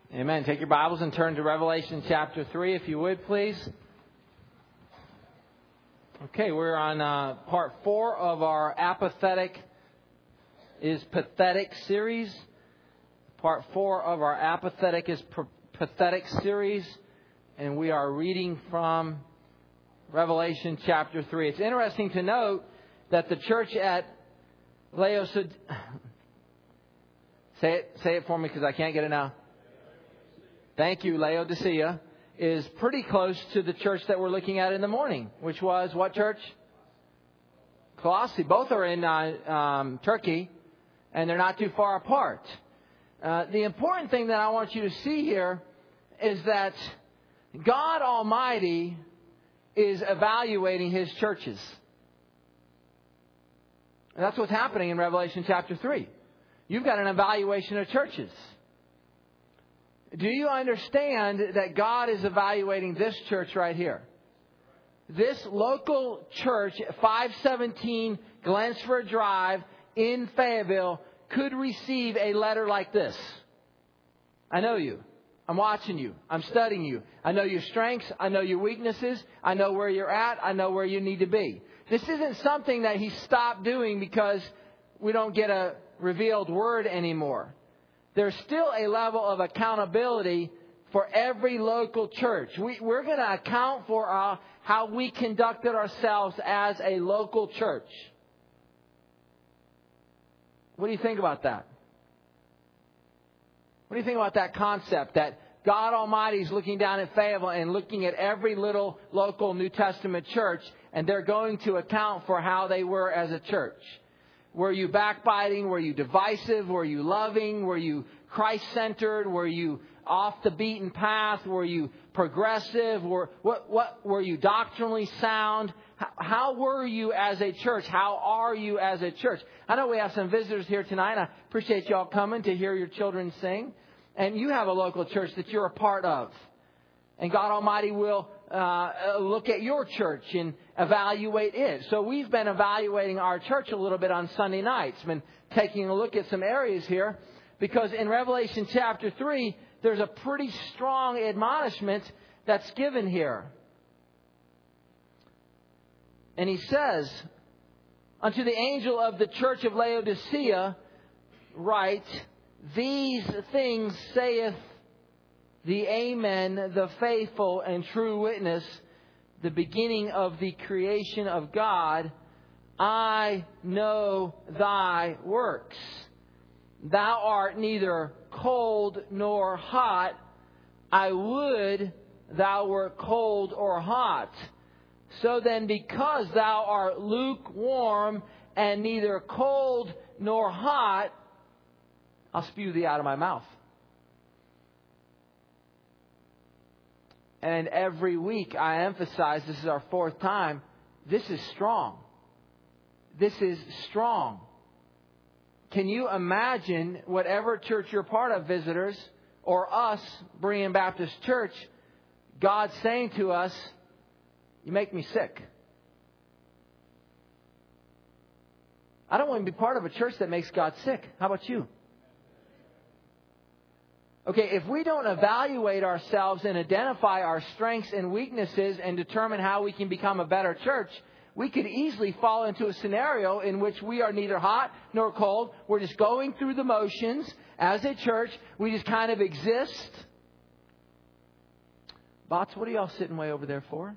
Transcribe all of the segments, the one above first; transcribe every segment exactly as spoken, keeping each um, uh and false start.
Amen. Take your Bibles and turn to Revelation chapter three, if you would, please. Okay, we're on uh, part four of our Apathetic is Pathetic series. Part four of our Apathetic is P- Pathetic series. And we are reading from Revelation chapter three. It's interesting to note that the church at Laodicea... Say it, say it for me because I can't get it now. Thank you, Laodicea, is pretty close to the church that we're looking at in the morning, which was what church? Colossae. Both are in uh, um, Turkey, and they're not too far apart. Uh, the important thing that I want you to see here is that God Almighty is evaluating His churches. And that's what's happening in Revelation chapter three. You've got an evaluation of churches. Do you understand that God is evaluating this church right here? This local church, five seventeen Glensford Drive in Fayetteville, could receive a letter like this. I know you. I'm watching you. I'm studying you. I know your strengths. I know your weaknesses. I know where you're at. I know where you need to be. This isn't something that He stopped doing because we don't get a revealed word anymore. There's still a level of accountability for every local church. We, we're going to account for uh, how we conducted ourselves as a local church. What do you think about that? What do you think about that concept that God Almighty is looking down at Fayetteville and looking at every little local New Testament church, and they're going to account for how they were as a church? Were you backbiting? Were you divisive? Were you loving? Were you Christ-centered? Were you off the beaten path? Were you progressive? Were, what, what, were you doctrinally sound? How, how were you as a church? How are you as a church? I know we have some visitors here tonight. I appreciate y'all coming to hear your children sing. And you have a local church that you're a part of. And God Almighty will uh, look at your church and evaluate it. So we've been evaluating our church a little bit on Sunday nights. Been taking a look at some areas here. Because in Revelation chapter three, there's a pretty strong admonishment that's given here. And he says, unto the angel of the church of Laodicea, write, these things saith the Amen, the faithful and true witness, the beginning of the creation of God. I know thy works. Thou art neither cold nor hot. I would thou wert cold or hot. So then, because thou art lukewarm and neither cold nor hot, I'll spew thee out of my mouth. And every week I emphasize, this is our fourth time, this is strong. This is strong. Can you imagine whatever church you're part of, visitors, or us, Berean Baptist Church, God saying to us, you make me sick. I don't want to be part of a church that makes God sick. How about you? Okay, if we don't evaluate ourselves and identify our strengths and weaknesses and determine how we can become a better church, we could easily fall into a scenario in which we are neither hot nor cold. We're just going through the motions as a church. We just kind of exist. Bots, what are y'all sitting way over there for?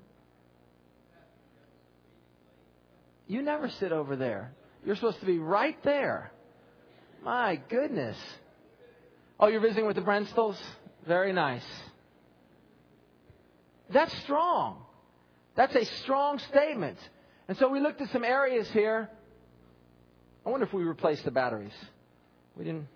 You never sit over there. You're supposed to be right there. My goodness. Oh, you're visiting with the Brenstals? Very nice. That's strong. That's a strong statement. And so we looked at some areas here. I wonder if we replaced the batteries. We didn't.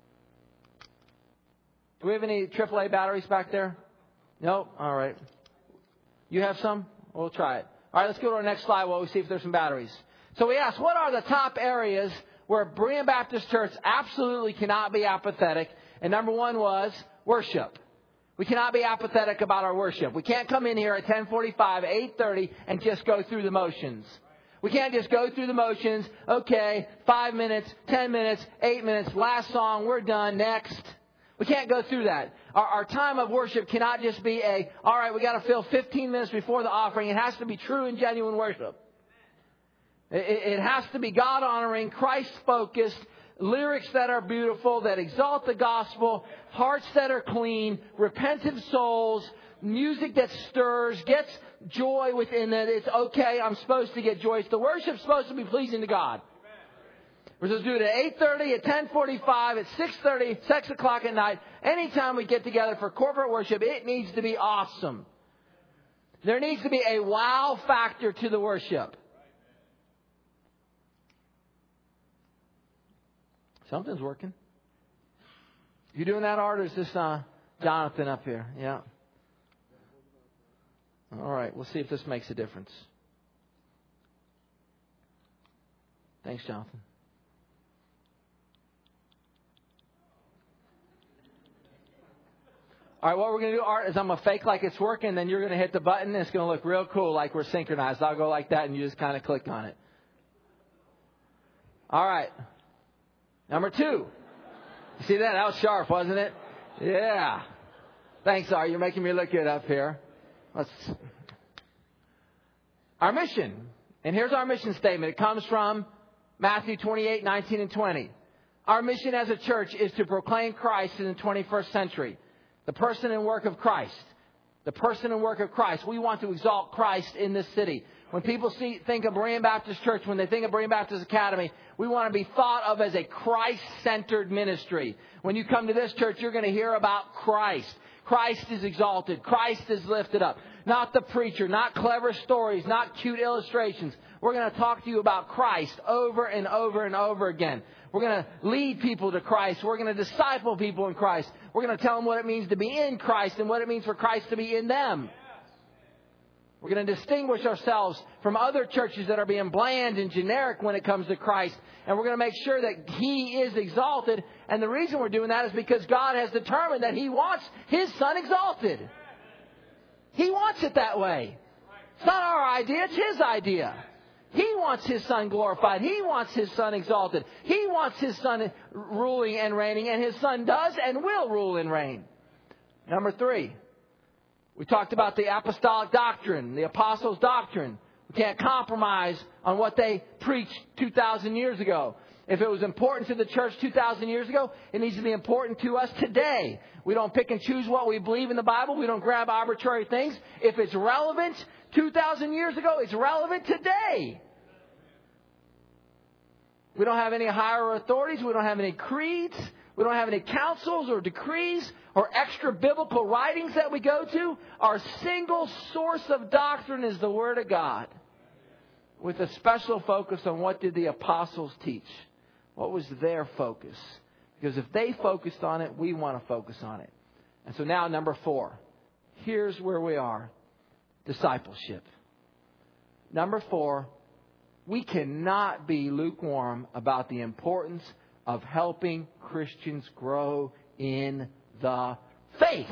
Do we have any triple A batteries back there? No? All right. You have some? We'll try it. All right, let's go to our next slide while we see if there's some batteries. So we asked, what are the top areas where Berean Baptist Church absolutely cannot be apathetic? And number one was worship. We cannot be apathetic about our worship. We can't come in here at ten forty-five, eight thirty and just go through the motions. We can't just go through the motions. Okay, five minutes, ten minutes, eight minutes, last song, we're done, next. We can't go through that. Our, our time of worship cannot just be a, all right, we got to fill fifteen minutes before the offering. It has to be true and genuine worship. It, it has to be God-honoring, Christ-focused, lyrics that are beautiful, that exalt the gospel, hearts that are clean, repentant souls, music that stirs, gets joy within it. It's okay, I'm supposed to get joy. The worship's supposed to be pleasing to God. We're supposed to do it at eight thirty, at ten forty-five, at six thirty, six o'clock at night. Anytime we get together for corporate worship, it needs to be awesome. There needs to be a wow factor to the worship. Something's working. You doing that, Art, or is this uh, Jonathan up here? Yeah. All right. We'll see if this makes a difference. Thanks, Jonathan. All right, what we're going to do, Art, is I'm going to fake like it's working, then you're going to hit the button, and it's going to look real cool like we're synchronized. I'll go like that, and you just kind of click on it. All right. Number two. You see that? That was sharp, wasn't it? Yeah. Thanks, Art. You're making me look good up here. Let's. Our mission. And here's our mission statement. It comes from Matthew twenty-eight, nineteen, and twenty. Our mission as a church is to proclaim Christ in the twenty-first century. The person and work of Christ. The person and work of Christ. We want to exalt Christ in this city. When people see, think of Berean Baptist Church, when they think of Berean Baptist Academy, we want to be thought of as a Christ-centered ministry. When you come to this church, you're going to hear about Christ. Christ is exalted. Christ is lifted up. Not the preacher, not clever stories, not cute illustrations. We're going to talk to you about Christ over and over and over again. We're going to lead people to Christ. We're going to disciple people in Christ. We're going to tell them what it means to be in Christ and what it means for Christ to be in them. We're going to distinguish ourselves from other churches that are being bland and generic when it comes to Christ. And we're going to make sure that He is exalted. And the reason we're doing that is because God has determined that He wants His Son exalted. He wants it that way. It's not our idea, it's His idea. He wants His Son glorified. He wants His Son exalted. He wants His Son ruling and reigning. And His Son does and will rule and reign. Number three. We talked about the apostolic doctrine, the apostles' doctrine. We can't compromise on what they preached two thousand years ago. If it was important to the church two thousand years ago, it needs to be important to us today. We don't pick and choose what we believe in the Bible. We don't grab arbitrary things. If it's relevant two thousand years ago, it's relevant today. We don't have any higher authorities. We don't have any creeds. We don't have any councils or decrees or extra biblical writings that we go to. Our single source of doctrine is the Word of God, with a special focus on what did the apostles teach. What was their focus? Because if they focused on it, we want to focus on it. And so now, number four. Here's where we are. Discipleship. Number four. We cannot be lukewarm about the importance of helping Christians grow in the faith.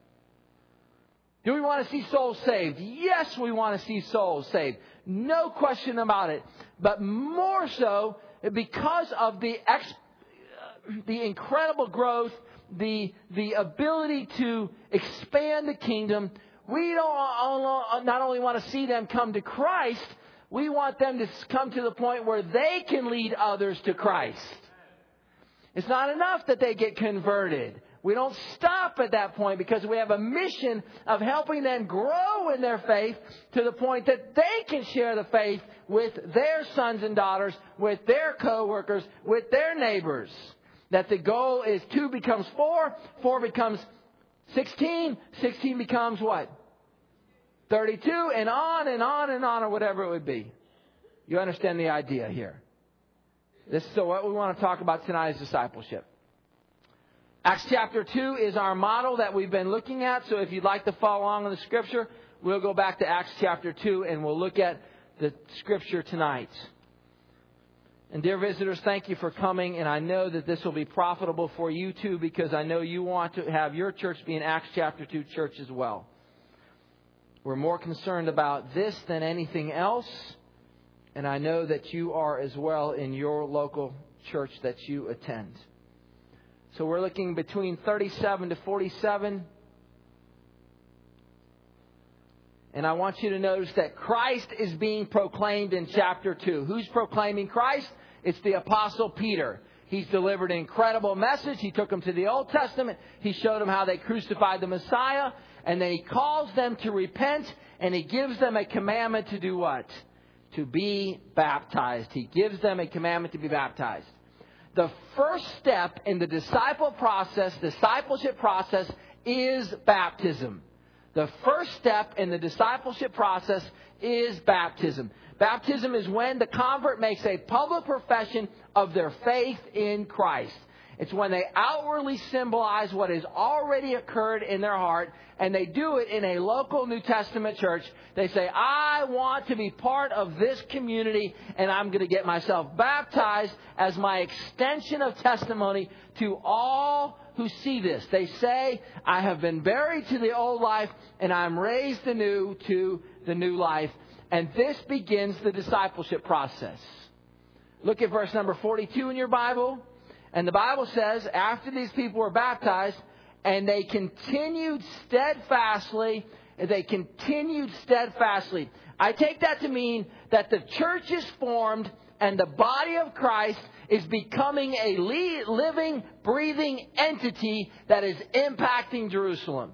Do we want to see souls saved? Yes, we want to see souls saved. No question about it. But more so because of the ex- the incredible growth, the the ability to expand the kingdom, we don't not only want to see them come to Christ, we want them to come to the point where they can lead others to Christ. It's not enough that they get converted. We don't stop at that point because we have a mission of helping them grow in their faith to the point that they can share the faith with their sons and daughters, with their co-workers, with their neighbors. That the goal is two becomes four, four becomes sixteen, sixteen becomes what? thirty-two, and on and on and on, or whatever it would be. You understand the idea here. This is so what we want to talk about tonight is discipleship. Acts chapter two is our model that we've been looking at. So if you'd like to follow along in the scripture, we'll go back to Acts chapter two and we'll look at the scripture tonight. And dear visitors, thank you for coming. And I know that this will be profitable for you too, because I know you want to have your church be an Acts chapter two church as well. We're more concerned about this than anything else. And I know that you are as well in your local church that you attend. So we're looking between thirty-seven to forty-seven. And I want you to notice that Christ is being proclaimed in chapter two. Who's proclaiming Christ? It's the Apostle Peter. He's delivered an incredible message. He took them to the Old Testament. He showed them how they crucified the Messiah. And then he calls them to repent. And he gives them a commandment to do what? To be baptized. He gives them a commandment to be baptized. The first step in the disciple process, discipleship process, is baptism. The first step in the discipleship process is baptism. Baptism is when the convert makes a public profession of their faith in Christ. It's when they outwardly symbolize what has already occurred in their heart, and they do it in a local New Testament church. They say, I want to be part of this community, and I'm going to get myself baptized as my extension of testimony to all who see this. They say, I have been buried to the old life, and I'm raised anew to the new life. And this begins the discipleship process. Look at verse number forty-two in your Bible. And the Bible says, after these people were baptized, and they continued steadfastly, they continued steadfastly. I take that to mean that the church is formed and the body of Christ is becoming a living, breathing entity that is impacting Jerusalem.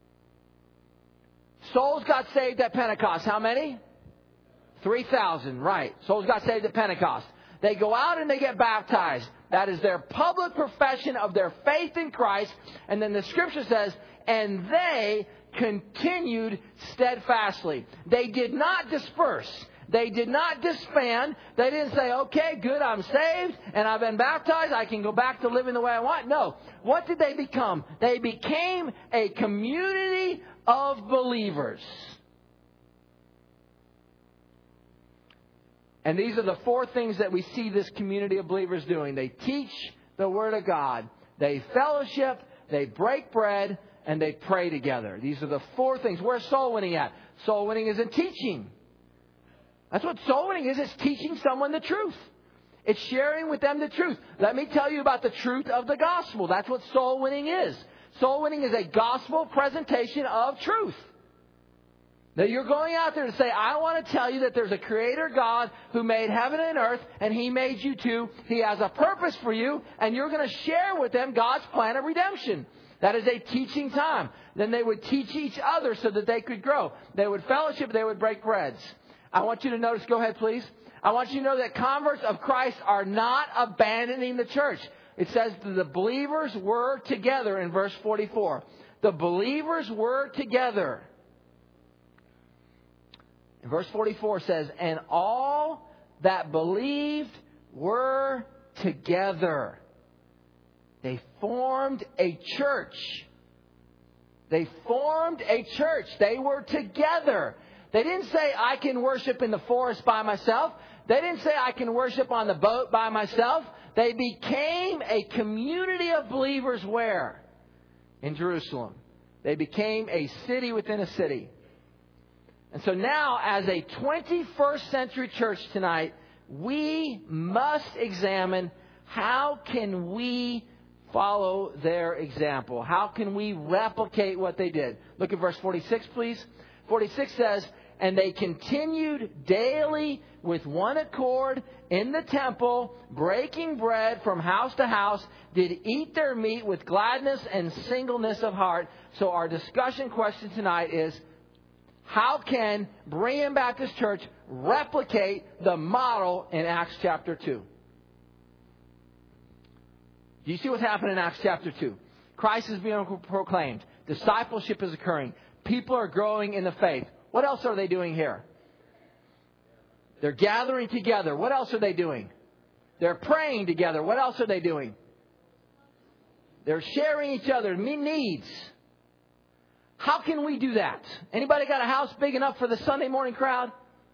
Souls got saved at Pentecost. How many? three thousand, right. Souls got saved at Pentecost. They go out and they get baptized. That is their public profession of their faith in Christ. And then the Scripture says, and they continued steadfastly. They did not disperse. They did not disband. They didn't say, okay, good, I'm saved and I've been baptized. I can go back to living the way I want. No. What did they become? They became a community of believers. And these are the four things that we see this community of believers doing. They teach the Word of God. They fellowship. They break bread. And they pray together. These are the four things. Where's soul winning at? Soul winning is in teaching. That's what soul winning is. It's teaching someone the truth. It's sharing with them the truth. Let me tell you about the truth of the gospel. That's what soul winning is. Soul winning is a gospel presentation of truth. That you're going out there to say, I want to tell you that there's a creator God who made heaven and earth, and He made you too. He has a purpose for you, and you're going to share with them God's plan of redemption. That is a teaching time. Then they would teach each other so that they could grow. They would fellowship, they would break breads. I want you to notice, go ahead please. I want you to know that converts of Christ are not abandoning the church. It says the believers were together in verse forty-four. The believers were together. And verse forty-four says, and all that believed were together. They formed a church. They formed a church. They were together. They didn't say, I can worship in the forest by myself. They didn't say, I can worship on the boat by myself. They became a community of believers where? In Jerusalem. They became a city within a city. And so now, as a twenty-first century church tonight, we must examine how can we follow their example? How can we replicate what they did? Look at verse forty-six, please. forty-six says, and they continued daily with one accord in the temple, breaking bread from house to house, did eat their meat with gladness and singleness of heart. So our discussion question tonight is, how can Berean Baptist Church replicate the model in Acts chapter two? Do you see what's happening in Acts chapter two? Christ is being proclaimed. Discipleship is occurring. People are growing in the faith. What else are they doing here? They're gathering together. What else are they doing? They're praying together. What else are they doing? They're sharing each other's needs. How can we do that? Anybody got a house big enough for the Sunday morning crowd?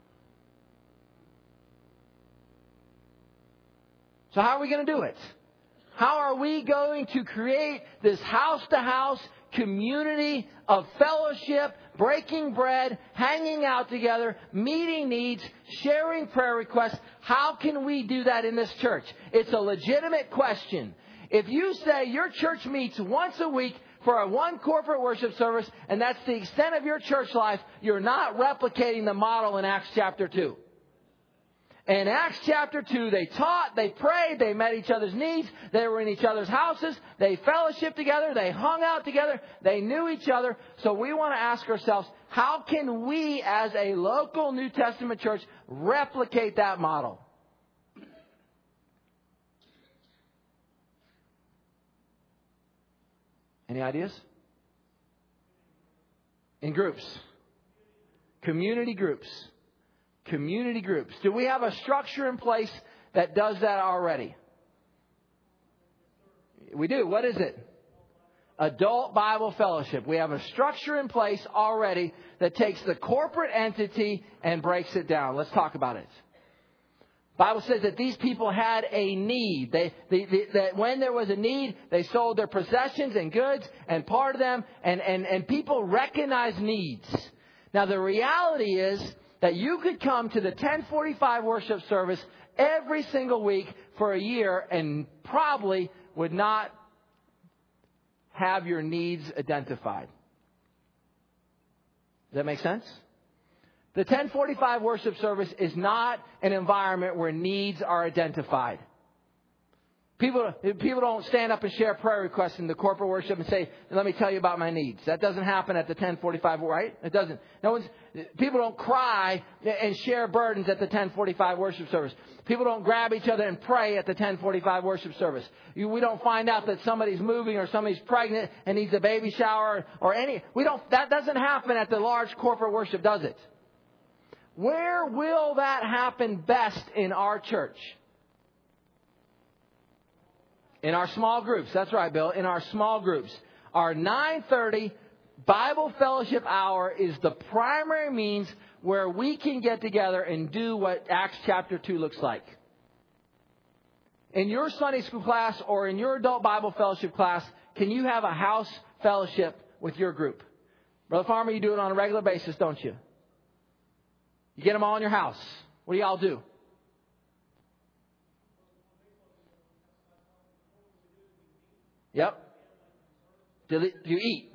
So how are we going to do it? How are we going to create this house-to-house community of fellowship, breaking bread, hanging out together, meeting needs, sharing prayer requests? How can we do that in this church? It's a legitimate question. If you say your church meets once a week for a one corporate worship service, and that's the extent of your church life, you're not replicating the model in Acts chapter two. In Acts chapter two, they taught, they prayed, they met each other's needs, they were in each other's houses, they fellowshiped together, they hung out together, they knew each other. So we want to ask ourselves, how can we as a local New Testament church replicate that model? Any ideas? In groups. Community groups. Community groups. Do we have a structure in place that does that already? We do. What is it? Adult Bible Fellowship. We have a structure in place already that takes the corporate entity and breaks it down. Let's talk about it. The Bible says that these people had a need. They, they, they, that when there was a need, they sold their possessions and goods and part of them, and, and, and people recognize needs. Now, the reality is that you could come to the ten forty-five worship service every single week for a year and probably would not have your needs identified. Does that make sense? The ten forty-five worship service is not an environment where needs are identified. People, people don't stand up and share prayer requests in the corporate worship and say, let me tell you about my needs. That doesn't happen at the ten forty-five, right? It doesn't. No one's, people don't cry and share burdens at the ten forty-five worship service. People don't grab each other and pray at the ten forty-five worship service. You, we don't find out that somebody's moving or somebody's pregnant and needs a baby shower or any. We don't. That doesn't happen at the large corporate worship, does it? Where will that happen best in our church? In our small groups. That's right, Bill. In our small groups. Our nine thirty Bible Fellowship Hour is the primary means where we can get together and do what Acts chapter two looks like. In your Sunday school class or in your adult Bible fellowship class, can you have a house fellowship with your group? Brother Farmer, you do it on a regular basis, don't you? You get them all in your house. What do y'all do? Yep. Do you eat?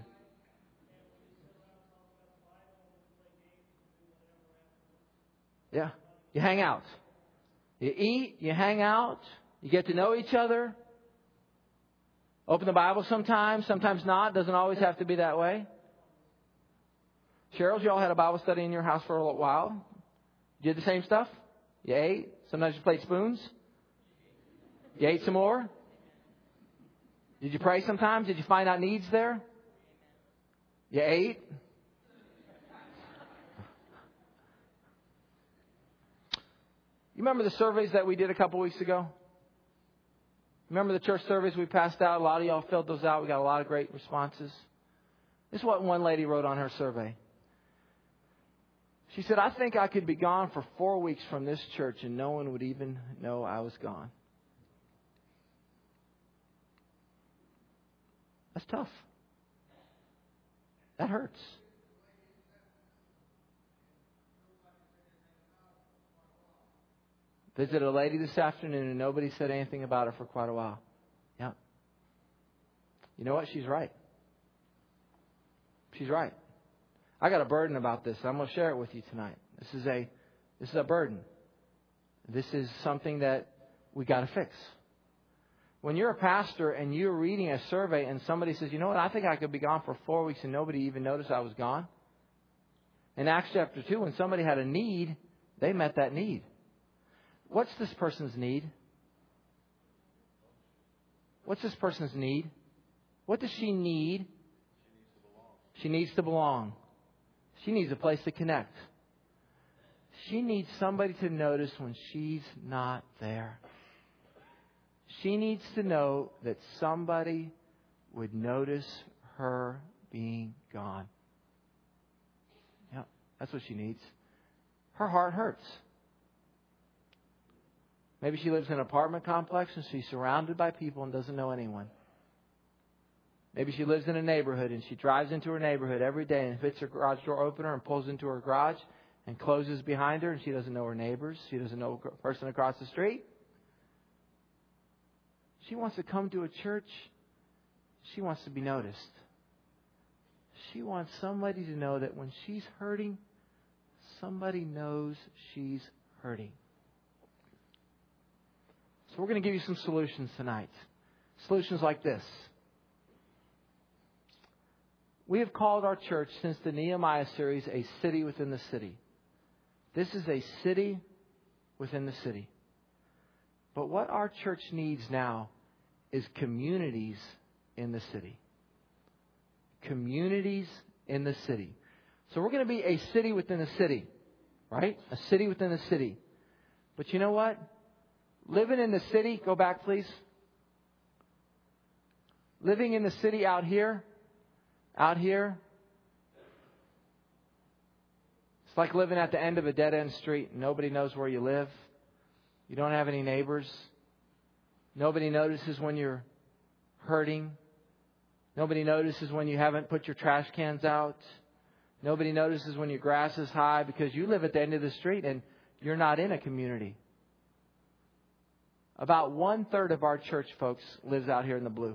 Yeah. You hang out. You eat, you hang out, you get to know each other. Open the Bible sometimes, sometimes not. Doesn't always have to be that way. Cheryl, you all had a Bible study in your house for a little while. You did the same stuff? You ate? Sometimes you played spoons? You ate some more? Did you pray sometimes? Did you find out needs there? You ate? You remember the surveys that we did a couple weeks ago? Remember the church surveys we passed out? A lot of y'all filled those out. We got a lot of great responses. This is what one lady wrote on her survey. She said, I think I could be gone for four weeks from this church and no one would even know I was gone. That's tough. That hurts. Visited a lady this afternoon and nobody said anything about her for quite a while. Yeah. You know what? She's right. She's right. I got a burden about this. I'm going to share it with you tonight. This is a this is a burden. This is something that we got to fix. When you're a pastor and you're reading a survey and somebody says, you know what, I think I could be gone for four weeks and nobody even noticed I was gone. In Acts chapter two, when somebody had a need, they met that need. What's this person's need? What's this person's need? What does she need? She needs to belong. She needs a place to connect. She needs somebody to notice when she's not there. She needs to know that somebody would notice her being gone. Yeah, that's what she needs. Her heart hurts. Maybe she lives in an apartment complex and she's surrounded by people and doesn't know anyone. Maybe she lives in a neighborhood and she drives into her neighborhood every day and hits her garage door opener and pulls into her garage and closes behind her and she doesn't know her neighbors. She doesn't know the person across the street. She wants to come to a church. She wants to be noticed. She wants somebody to know that when she's hurting, somebody knows she's hurting. So we're going to give you some solutions tonight. Solutions like this. We have called our church since the Nehemiah series a city within the city. This is a city within the city. But what our church needs now is communities in the city. Communities in the city. So we're going to be a city within a city, right? A city within a city. But you know what? Living in the city, go back please. Living in the city out here, out here, it's like living at the end of a dead-end street. Nobody knows where you live. You don't have any neighbors. Nobody notices when you're hurting. Nobody notices when you haven't put your trash cans out. Nobody notices when your grass is high because you live at the end of the street and you're not in a community. About one third of our church, folks, lives out here in the blue.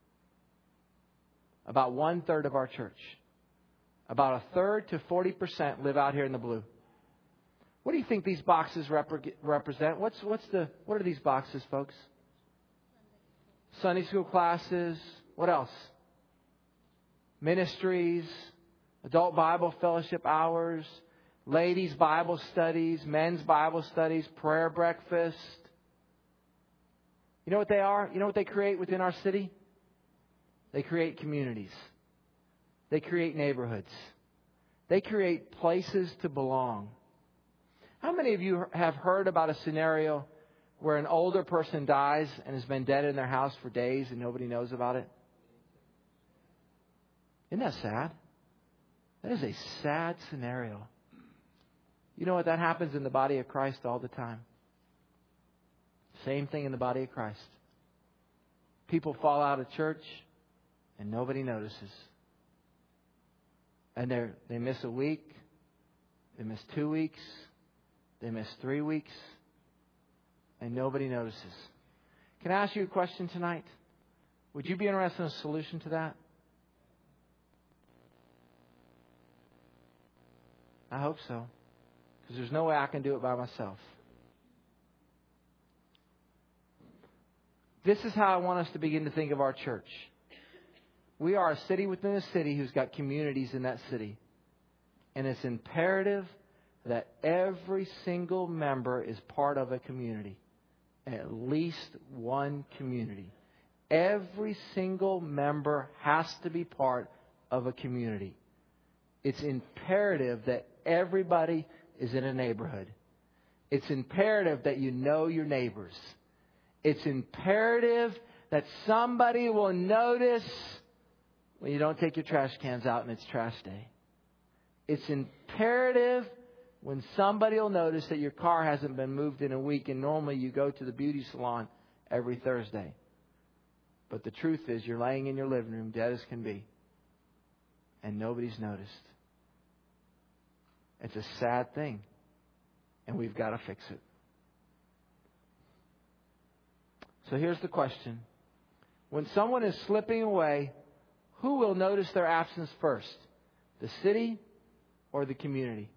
About one third of our church. About a third to forty percent live out here in the blue. What do you think these boxes repre- represent? What's what's the what are these boxes, folks? Sunday school classes. What else? Ministries, adult Bible fellowship hours, ladies' Bible studies, men's Bible studies, prayer breakfast. You know what they are? You know what they create within our city? They create communities. They create neighborhoods. They create places to belong. How many of you have heard about a scenario where an older person dies and has been dead in their house for days and nobody knows about it? Isn't that sad? That is a sad scenario. You know what? That happens in the body of Christ all the time. Same thing in the body of Christ. People fall out of church and nobody notices. And they they miss a week. They miss two weeks. They miss three weeks. And nobody notices. Can I ask you a question tonight? Would you be interested in a solution to that? I hope so. Because there's no way I can do it by myself. This is how I want us to begin to think of our church. We are a city within a city who's got communities in that city. And it's imperative that every single member is part of a community. At least one community. Every single member has to be part of a community. It's imperative that everybody is in a neighborhood. It's imperative that you know your neighbors. It's imperative that somebody will notice when you don't take your trash cans out and it's trash day. It's imperative when somebody will notice that your car hasn't been moved in a week and normally you go to the beauty salon every Thursday. But the truth is you're laying in your living room dead as can be and nobody's noticed. It's a sad thing and we've got to fix it. So here's the question. When someone is slipping away, who will notice their absence first? The city or the community?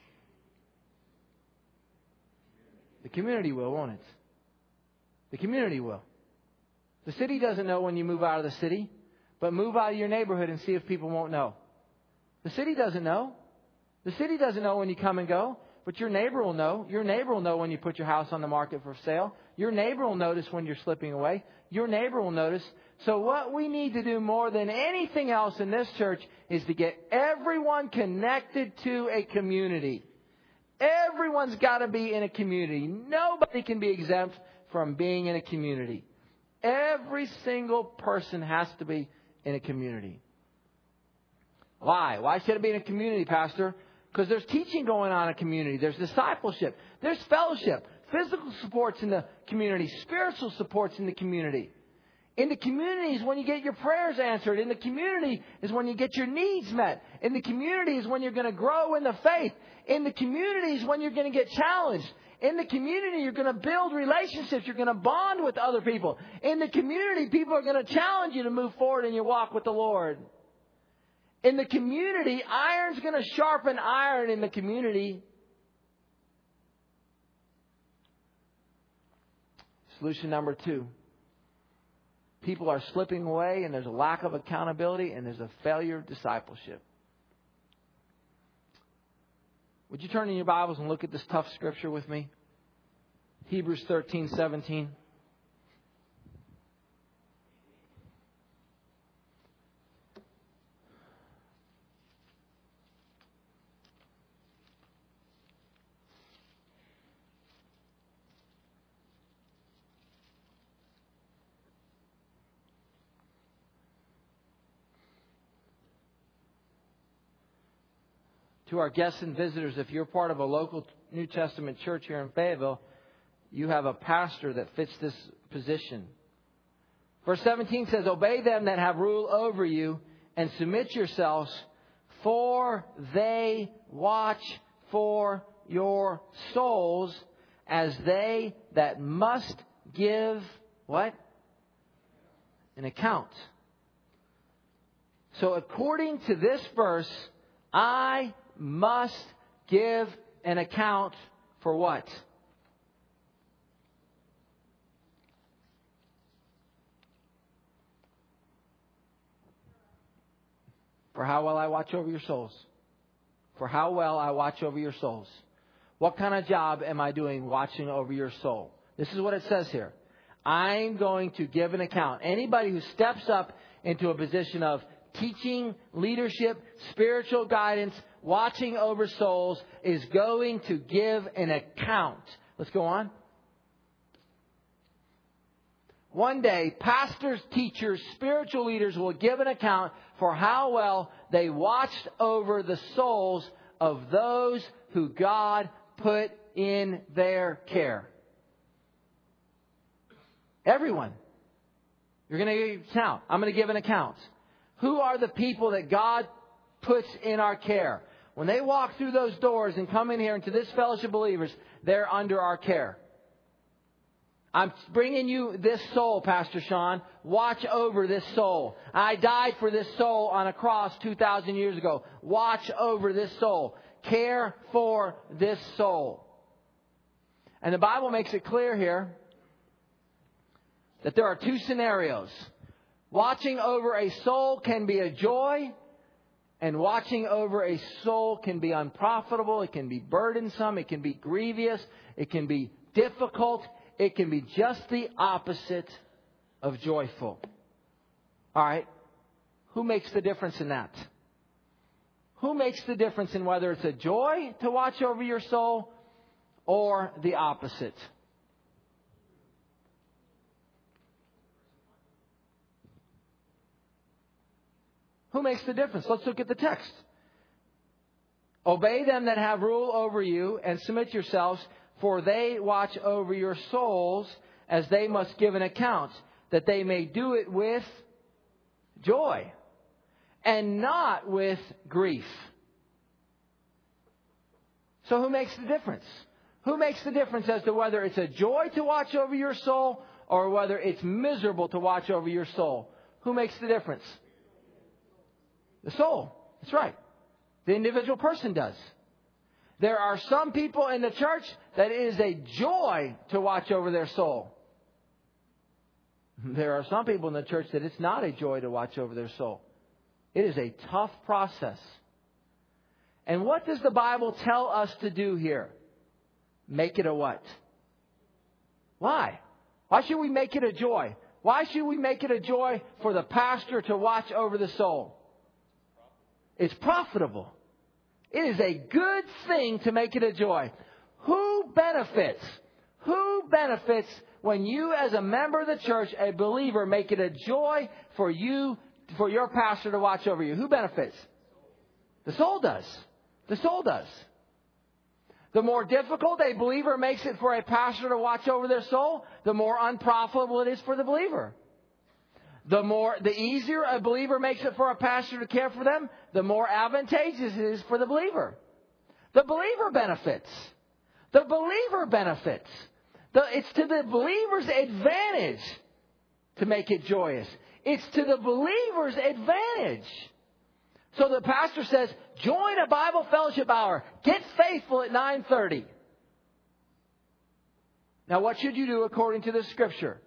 The community will, won't it? The community will. The city doesn't know when you move out of the city, but move out of your neighborhood and see if people won't know. The city doesn't know. The city doesn't know when you come and go, but your neighbor will know. Your neighbor will know when you put your house on the market for sale. Your neighbor will notice when you're slipping away. Your neighbor will notice. So what we need to do more than anything else in this church is to get everyone connected to a community. Everyone's got to be in a community. Nobody can be exempt from being in a community. Every single person has to be in a community. Why? Why should it be in a community, Pastor? Because there's teaching going on in a community. There's discipleship. There's fellowship. Physical supports in the community. Spiritual supports in the community. In the community is when you get your prayers answered. In the community is when you get your needs met. In the community is when you're going to grow in the faith. In the community is when you're going to get challenged. In the community, you're going to build relationships. You're going to bond with other people. In the community, people are going to challenge you to move forward in your walk with the Lord. In the community, iron's going to sharpen iron in the community. Solution number two. People are slipping away, and there's a lack of accountability, and there's a failure of discipleship. Would you turn in your Bibles and look at this tough scripture with me? Hebrews thirteen seventeen. To our guests and visitors, if you're part of a local New Testament church here in Fayetteville, you have a pastor that fits this position. Verse seventeen says, obey them that have rule over you and submit yourselves, for they watch for your souls as they that must give, what? An account. So according to this verse, I must give an account for what? For how well I watch over your souls. For how well I watch over your souls. What kind of job am I doing watching over your soul? This is what it says here. I'm going to give an account. Anybody who steps up into a position of teaching, leadership, spiritual guidance, watching over souls is going to give an account. Let's go on. One day, pastors, teachers, spiritual leaders will give an account for how well they watched over the souls of those who God put in their care. Everyone. You're going to give an account. I'm going to give an account. Who are the people that God puts in our care? When they walk through those doors and come in here into this fellowship of believers, they're under our care. I'm bringing you this soul, Pastor Sean. Watch over this soul. I died for this soul on a cross two thousand years ago. Watch over this soul. Care for this soul. And the Bible makes it clear here that there are two scenarios. Watching over a soul can be a joy, and watching over a soul can be unprofitable. It can be burdensome. It can be grievous. It can be difficult. It can be just the opposite of joyful. All right. Who makes the difference in that? Who makes the difference in whether it's a joy to watch over your soul or the opposite? Who makes the difference? Let's look at the text. Obey them that have rule over you and submit yourselves, for they watch over your souls as they must give an account, that they may do it with joy and not with grief. So who makes the difference? Who makes the difference as to whether it's a joy to watch over your soul or whether it's miserable to watch over your soul? Who makes the difference? The soul. That's right. The individual person does. There are some people in the church that it is a joy to watch over their soul. There are some people in the church that it's not a joy to watch over their soul. It is a tough process. And what does the Bible tell us to do here? Make it a what? Why? Why should we make it a joy? Why should we make it a joy for the pastor to watch over the soul? It's profitable. It is a good thing to make it a joy. Who benefits? Who benefits when you as a member of the church, a believer, make it a joy for you, for your pastor to watch over you? Who benefits? The soul does. The soul does. The more difficult a believer makes it for a pastor to watch over their soul, the more unprofitable it is for the believer. The more, the easier a believer makes it for a pastor to care for them, the more advantageous it is for the believer. The believer benefits. The believer benefits. The, it's to the believer's advantage to make it joyous. It's to the believer's advantage. So the pastor says, join a Bible fellowship hour. Get faithful at nine thirty. Now, what should you do according to this scripture?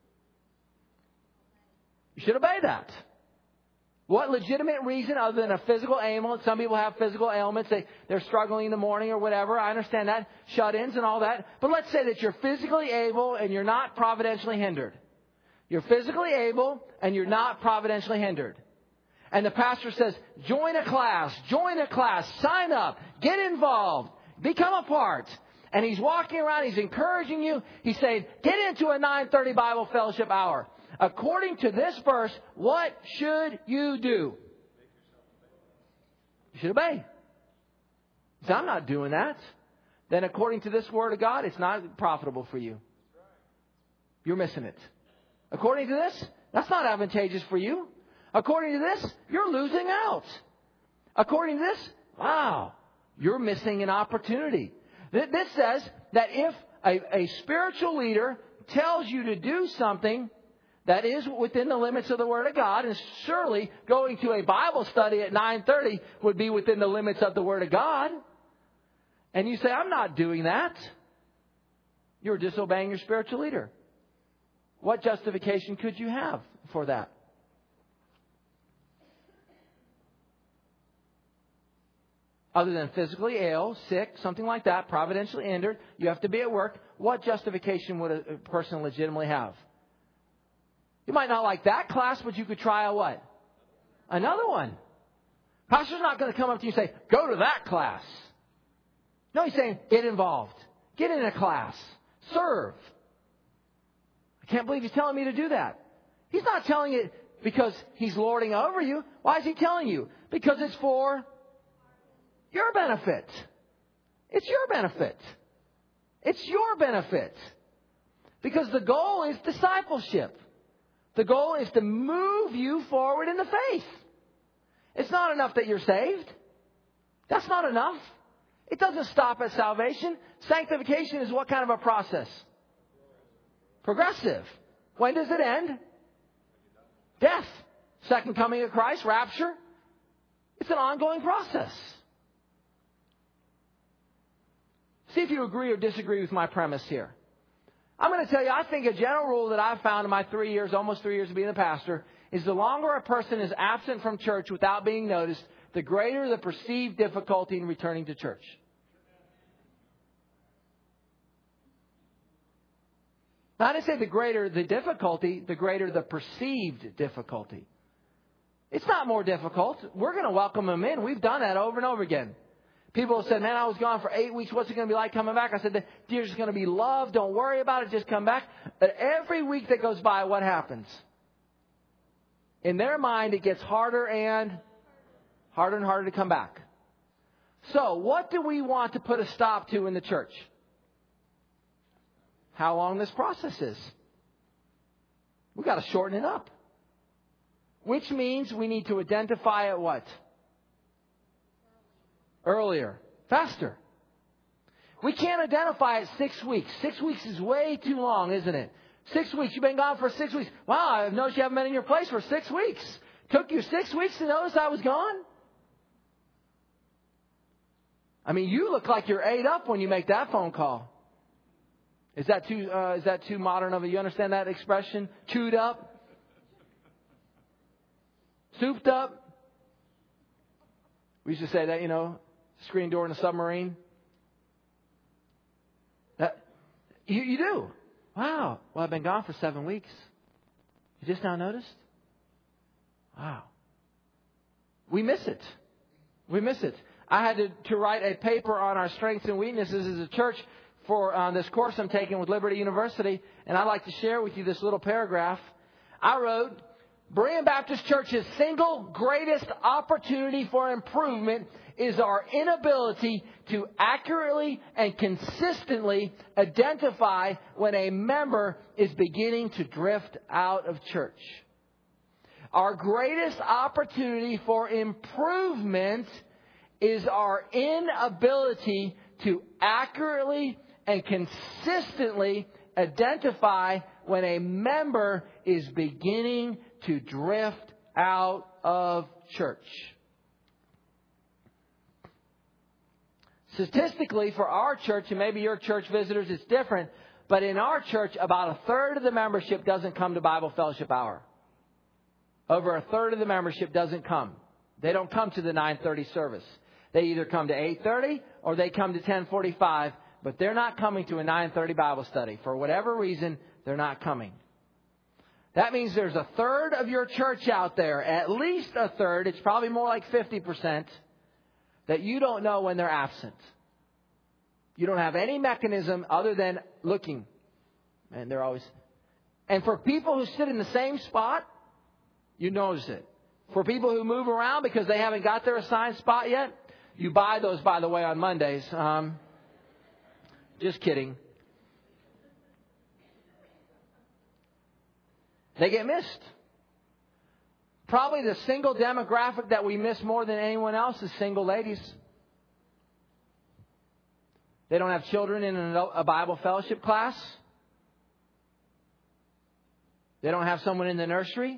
You should obey that. What legitimate reason other than a physical ailment? Some people have physical ailments. They, they're struggling in the morning or whatever. I understand that. Shut-ins and all that. But let's say that you're physically able and you're not providentially hindered. You're physically able and you're not providentially hindered. And the pastor says, join a class, join a class, sign up, get involved, become a part. And he's walking around, he's encouraging you. He's saying, get into a nine thirty Bible fellowship hour. According to this verse, what should you do? You should obey. So I'm not doing that. Then according to this word of God, it's not profitable for you. You're missing it. According to this, that's not advantageous for you. According to this, you're losing out. According to this, wow, you're missing an opportunity. This says that if a, a spiritual leader tells you to do something that is within the limits of the Word of God, and surely going to a Bible study at nine thirty would be within the limits of the Word of God, and you say, I'm not doing that, you're disobeying your spiritual leader. What justification could you have for that? Other than physically ill, sick, something like that, providentially hindered, you have to be at work. What justification would a person legitimately have? You might not like that class, but you could try a what? Another one. Pastor's not going to come up to you and say, go to that class. No, he's saying, get involved. Get in a class. Serve. I can't believe he's telling me to do that. He's not telling it because he's lording over you. Why is he telling you? Because it's for your benefit. It's your benefit. It's your benefit. Because the goal is discipleship. The goal is to move you forward in the faith. It's not enough that you're saved. That's not enough. It doesn't stop at salvation. Sanctification is what kind of a process? Progressive. When does it end? Death. Second coming of Christ, rapture. It's an ongoing process. See if you agree or disagree with my premise here. I'm going to tell you, I think a general rule that I've found in my three years, almost three years of being a pastor, is the longer a person is absent from church without being noticed, the greater the perceived difficulty in returning to church. Now, I didn't say the greater the difficulty, the greater the perceived difficulty. It's not more difficult. We're going to welcome them in. We've done that over and over again. People have said, man, I was gone for eight weeks. What's it going to be like coming back? I said, you're just going to be loved. Don't worry about it. Just come back. But every week that goes by, what happens? In their mind, it gets harder and harder and harder to come back. So what do we want to put a stop to in the church? How long this process is. We've got to shorten it up. Which means we need to identify it what? Earlier. Faster. We can't identify it six weeks. Six weeks is way too long, isn't it? Six weeks. You've been gone for six weeks. Wow, I've noticed you haven't been in your place for six weeks. Took you six weeks to notice I was gone? I mean, you look like you're ate up when you make that phone call. Is that too, uh, is that too modern of it? You understand that expression? Chewed up? Souped up? We used to say that, you know, screen door in a submarine. That, you, you do. Wow. Well, I've been gone for seven weeks. You just now noticed? Wow. We miss it. We miss it. I had to, to write a paper on our strengths and weaknesses as a church for uh, this course I'm taking with Liberty University. And I'd like to share with you this little paragraph. I wrote, Berean Baptist Church's single greatest opportunity for improvement is our inability to accurately and consistently identify when a member is beginning to drift out of church. Our greatest opportunity for improvement is our inability to accurately and consistently identify when a member is beginning to drift out of church. Statistically, for our church, and maybe your church visitors, it's different, but in our church, about a third of the membership doesn't come to Bible Fellowship Hour. Over a third of the membership doesn't come. They don't come to the nine thirty service. They either come to eight thirty or they come to ten forty-five, but they're not coming to a nine thirty Bible study. For whatever reason, they're not coming. That means there's a third of your church out there, at least a third, it's probably more like fifty percent, that you don't know when they're absent. You don't have any mechanism other than looking. And they're always... And for people who sit in the same spot, you notice it. For people who move around because they haven't got their assigned spot yet, you buy those, by the way, on Mondays. Um, just kidding. They get missed. Probably the single demographic that we miss more than anyone else is single ladies. They don't have children in a Bible fellowship class. They don't have someone in the nursery.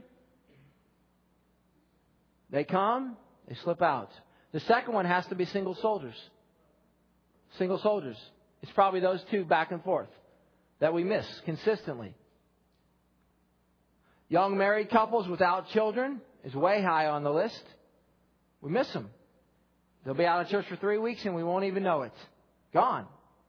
They come, they slip out. The second one has to be single soldiers. Single soldiers. It's probably those two back and forth that we miss consistently. Young married couples without children is way high on the list. We miss them. They'll be out of church for three weeks and we won't even know it. Gone.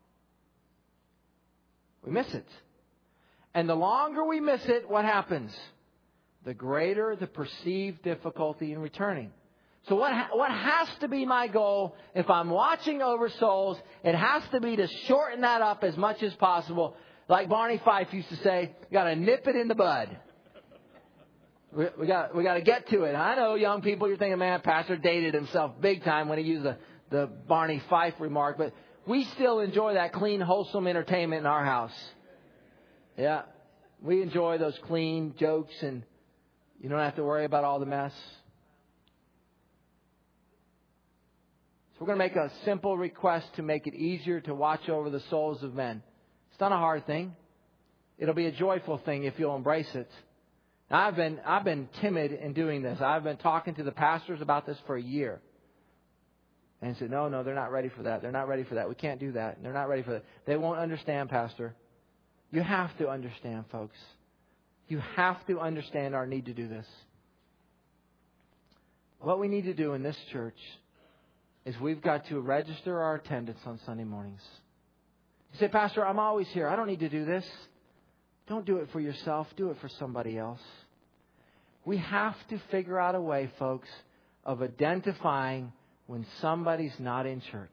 We miss it. And the longer we miss it, what happens? The greater the perceived difficulty in returning. So what ha- what has to be my goal if I'm watching over souls? It has to be to shorten that up as much as possible. Like Barney Fife used to say, you got to nip it in the bud. We, we got we got to get to it. I know young people, you're thinking, man, Pastor dated himself big time when he used the, the Barney Fife remark. But we still enjoy that clean, wholesome entertainment in our house. Yeah, we enjoy those clean jokes and you don't have to worry about all the mess. So we're going to make a simple request to make it easier to watch over the souls of men. It's not a hard thing. It'll be a joyful thing if you'll embrace it. Now, I've been I've been timid in doing this. I've been talking to the pastors about this for a year. And said, no, no, they're not ready for that. They're not ready for that. We can't do that. They're not ready for that. They won't understand, Pastor. You have to understand, folks. You have to understand our need to do this. What we need to do in this church is we've got to register our attendance on Sunday mornings. You say, Pastor, I'm always here. I don't need to do this. Don't do it for yourself. Do it for somebody else. We have to figure out a way, folks, of identifying when somebody's not in church.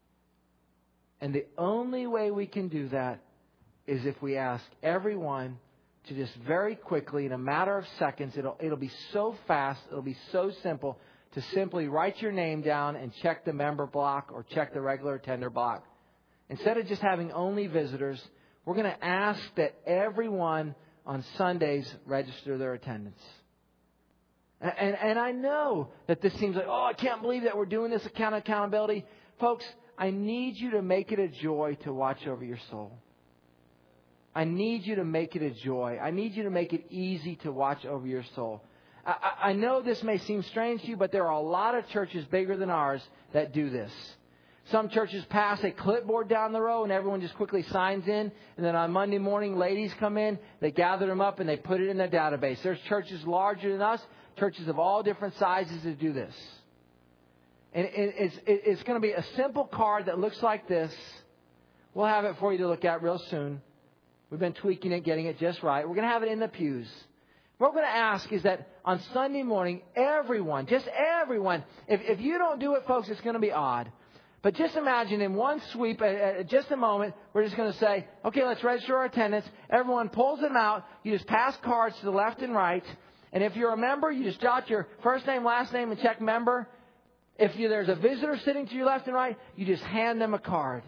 And the only way we can do that is if we ask everyone to just very quickly, in a matter of seconds, it'll it'll be so fast, it'll be so simple, to simply write your name down and check the member block or check the regular attender block. Instead of just having only visitors, we're going to ask that everyone on Sundays register their attendance. And, and, and I know that this seems like, oh, I can't believe that we're doing this account accountability. Folks, I need you to make it a joy to watch over your soul. I need you to make it a joy. I need you to make it easy to watch over your soul. I, I, I know this may seem strange to you, but there are a lot of churches bigger than ours that do this. Some churches pass a clipboard down the row and everyone just quickly signs in. And then on Monday morning, ladies come in, they gather them up and they put it in their database. There's churches larger than us, churches of all different sizes that do this. And it's, it's going to be a simple card that looks like this. We'll have it for you to look at real soon. We've been tweaking it, getting it just right. We're going to have it in the pews. What we're going to ask is that on Sunday morning, everyone, just everyone, if, if you don't do it, folks, it's going to be odd. But just imagine in one sweep, at just a moment, we're just going to say, okay, let's register our attendance. Everyone pulls them out. You just pass cards to the left and right. And if you're a member, you just jot your first name, last name, and check member. If you, there's a visitor sitting to your left and right, you just hand them a card.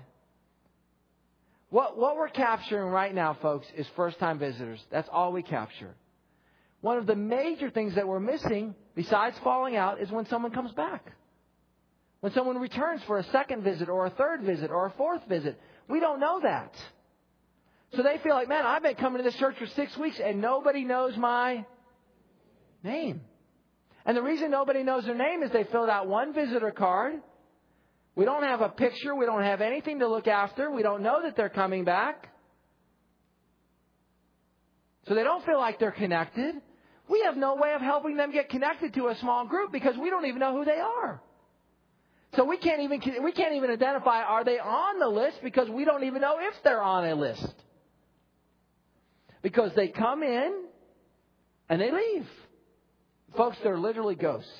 What, what we're capturing right now, folks, is first-time visitors. That's all we capture. One of the major things that we're missing, besides falling out, is when someone comes back. When someone returns for a second visit or a third visit or a fourth visit. We don't know that. So they feel like, man, I've been coming to this church for six weeks and nobody knows my name. And the reason nobody knows their name is they filled out one visitor card. We don't have a picture. We don't have anything to look after. We don't know that they're coming back. So they don't feel like they're connected. We have no way of helping them get connected to a small group because we don't even know who they are. So we can't even we can't even identify, are they on the list, because we don't even know if they're on a list. Because they come in and they leave. Folks, they're literally ghosts.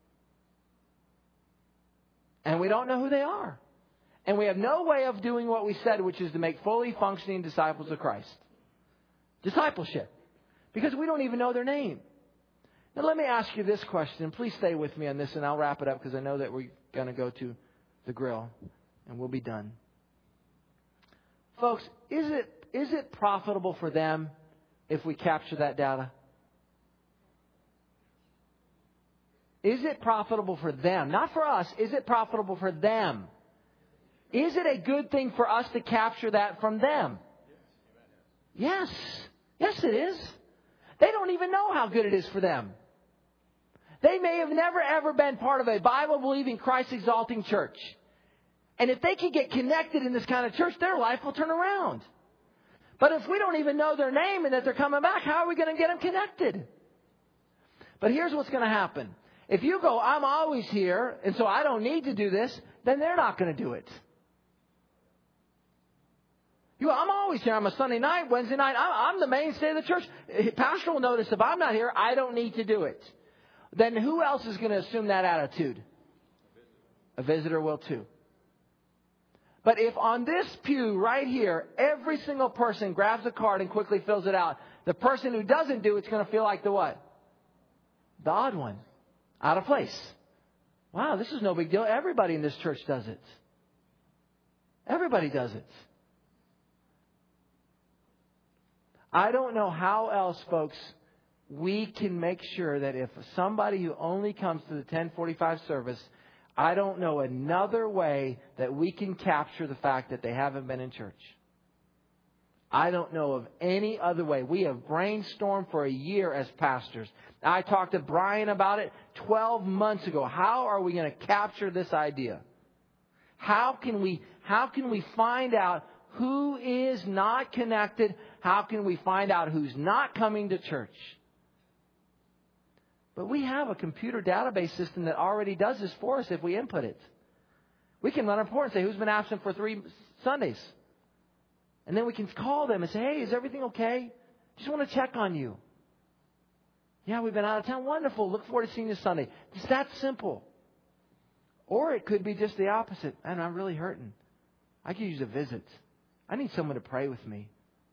And we don't know who they are. And we have no way of doing what we said, which is to make fully functioning disciples of Christ. Discipleship. Because we don't even know their name. Now let me ask you this question. Please stay with me on this and I'll wrap it up because I know that we're going to go to the grill and we'll be done. Folks, is it is it profitable for them if we capture that data? Is it profitable for them? Not for us. Is it profitable for them? Is it a good thing for us to capture that from them? Yes. Yes, it is. They don't even know how good it is for them. They may have never ever been part of a Bible-believing, Christ-exalting church. And if they can get connected in this kind of church, their life will turn around. But if we don't even know their name and that they're coming back, how are we going to get them connected? But here's what's going to happen. If you go, I'm always here, and so I don't need to do this, then they're not going to do it. You go, I'm always here. I'm a Sunday night, Wednesday night. I'm, I'm the mainstay of the church. Pastor will notice if I'm not here, I don't need to do it. Then who else is going to assume that attitude? A visitor will too. But if on this pew right here, every single person grabs a card and quickly fills it out, the person who doesn't do it's going to feel like the what? The odd one. Out of place. Wow, this is no big deal. Everybody in this church does it. Everybody does it. I don't know how else, folks, we can make sure that if somebody who only comes to the ten forty-five service, I don't know another way that we can capture the fact that they haven't been in church. I don't know of any other way. We have brainstormed for a year as pastors. I talked to Brian about it twelve months ago. How are we going to capture this idea? How can we, how can we find out who is not connected? How can we find out who's not coming to church? But we have a computer database system that already does this for us if we input it. We can run a report and say, who's been absent for three Sundays? And then we can call them and say, hey, is everything okay? Just want to check on you. Yeah, we've been out of town. Wonderful. Look forward to seeing you Sunday. It's that simple. Or it could be just the opposite. And I'm really hurting. I could use a visit. I need someone to pray with me.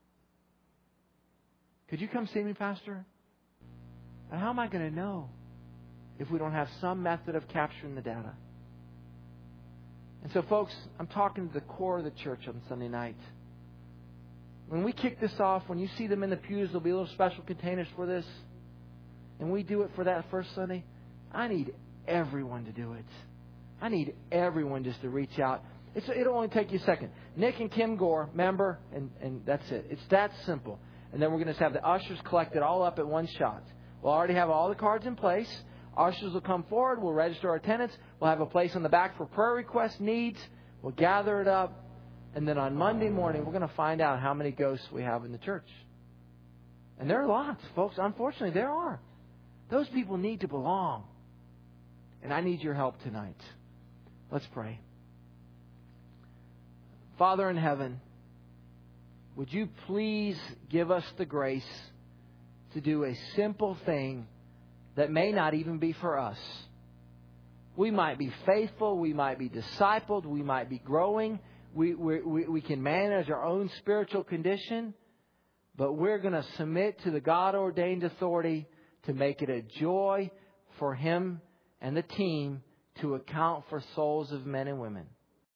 Could you come see me, Pastor? And how am I going to know if we don't have some method of capturing the data? And so, folks, I'm talking to the core of the church on Sunday night. When we kick this off, when you see them in the pews, there'll be little special containers for this. And we do it for that first Sunday. I need everyone to do it. I need everyone just to reach out. It's, it'll only take you a second. Nick and Kim Gore, member, and, and that's it. It's that simple. And then we're going to have the ushers collect it all up at one shot. We'll already have all the cards in place. Ushers will come forward. We'll register our attendance. We'll have a place on the back for prayer requests, needs. We'll gather it up. And then on Monday morning, we're going to find out how many ghosts we have in the church. And there are lots, folks. Unfortunately, there are. Those people need to belong. And I need your help tonight. Let's pray. Father in heaven, would you please give us the grace to do a simple thing that may not even be for us. We might be faithful. We might be discipled. We might be growing. We, we, we can manage our own spiritual condition. But we're going to submit to the God-ordained authority to make it a joy for Him and the team to account for souls of men and women.